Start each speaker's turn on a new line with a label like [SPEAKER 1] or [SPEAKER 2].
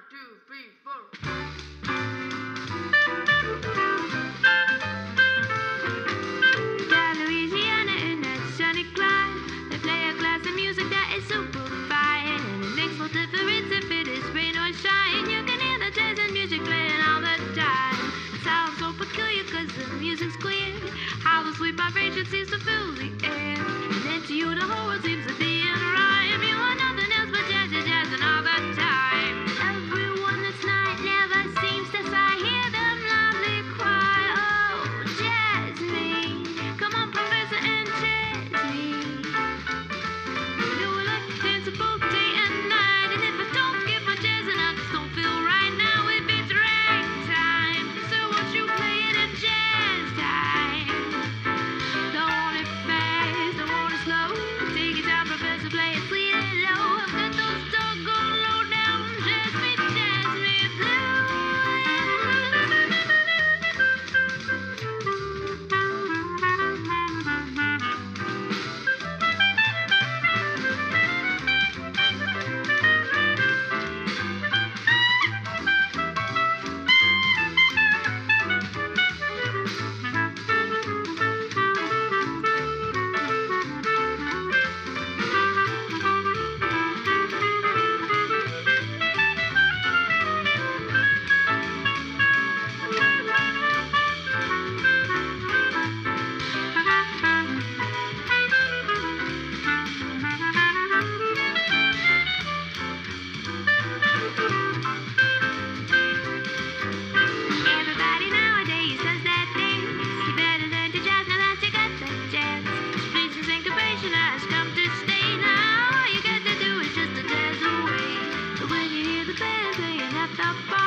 [SPEAKER 1] Down Louisiana in that sunny climb, they play a class of music that is super fine, and it makes no difference if it is rain or shine. You can hear the jazz and music playing all the time. It sounds so peculiar 'cause the music's clear. How the sweet vibration seems to fill the air, and then to you the whole world seems to be in rhyme. You want nothing else but jazz, jazzing all the time. Everyone that's not never seems to sigh. Hear them loudly cry, oh, jazz me. Come on, professor, and jazz me. You will like dancing both day and night, and if I don't get my jazz, and I just don't feel right now, if it's ragtime, so won't you play it at jazz time? Don't want it fast, don't want it slow. Take it down, professor, play it sweet and low. I've got those doggone low down jazz me Everybody nowadays does that thing. You better learn to jazz now that you got the chance. Speech and syncopation has come to stay. Now all you got to do is just to jazz away. But when you hear the band playing at the bar,